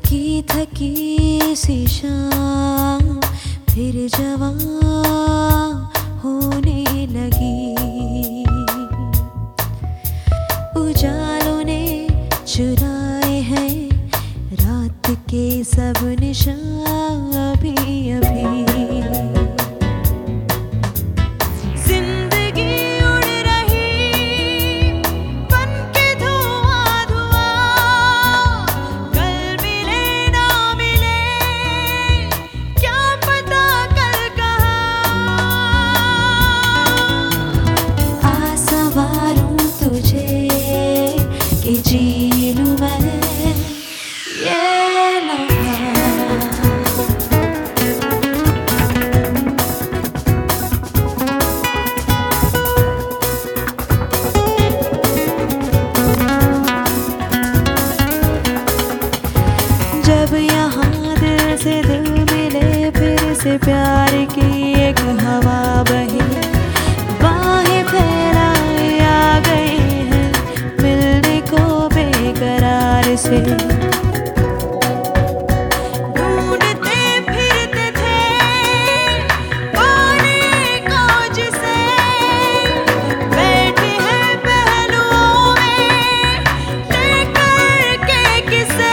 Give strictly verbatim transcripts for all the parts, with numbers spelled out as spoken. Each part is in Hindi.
थकी थकी सी शाम फिर जवां होने लगी। उजालों ने चुराए हैं रात के सब निशान अभी अभी। जी लूं मैं ये लम्हा। जब यहाँ दिल से दिल मिले फिर से प्यार की एक हवा बही। बाहें फैलाए आ गए हैं मिलने को बेकरार से। ढूंढते फिरते थे पाने को जिसे बैठे हैं पहलुओं में लेकर के किसे।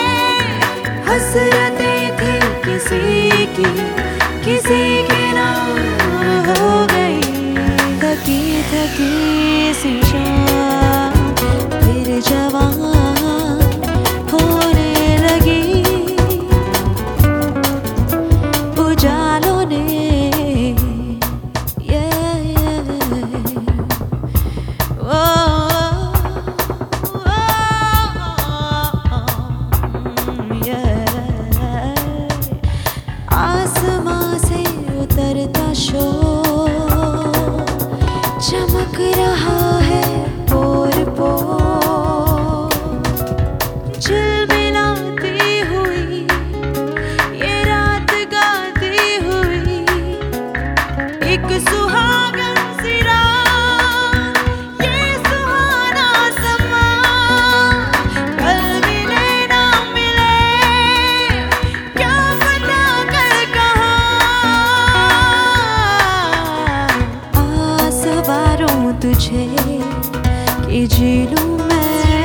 हसरतें थी किसी की किसी के नाम हो गई। थकी थकी सी शाम फिर जवां होने लगी। उजालों ने ये ओ आसमां से उतरता शोर चमक रहा है पोर पोर। झिलमिलाती हुई ये रात गाती हुई एक सुहागन सी रात ये सुहाना समा। कल मिले ना मिले क्या पता कल कहाँ। आ सवारूं तुझे कि जी लूं मैं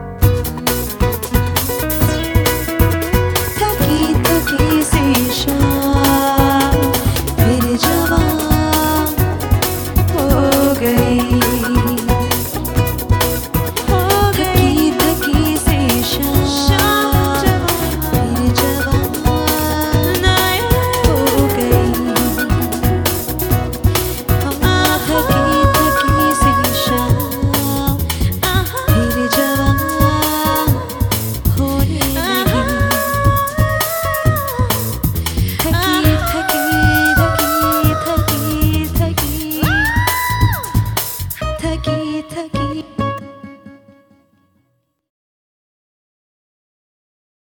थकी थकी सी शाम।